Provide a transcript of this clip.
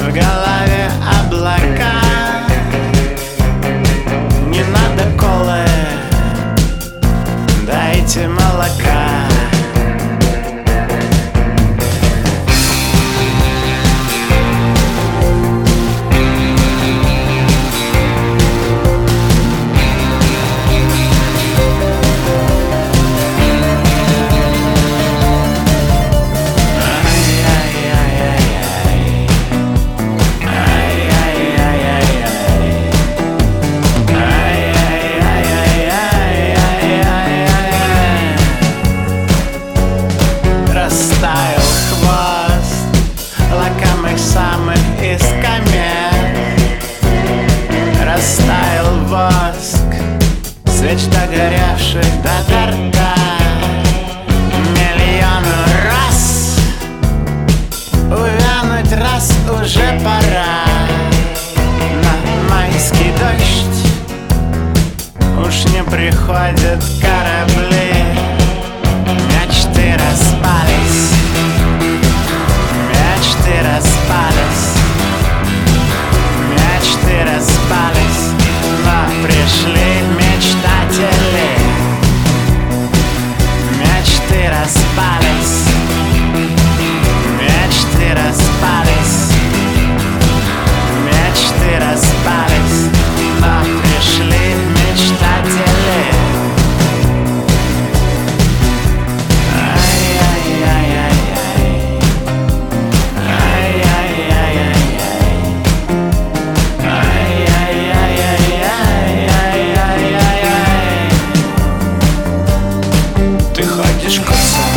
голове облака. Не надо колы, дайте молока. Растаял хвост лакомых самых из комет. Растаял воск свеч догоревших до торта. Миллиону раз увянуть, раз уже пора. На майский дождь уж не приходят корабли. Мечты распались, мечты распались, мечты распались, но пришли мечтатели. Мечты распались, мечты распались, мечты распались, но пришли мечтатели. Ты ходишь косо,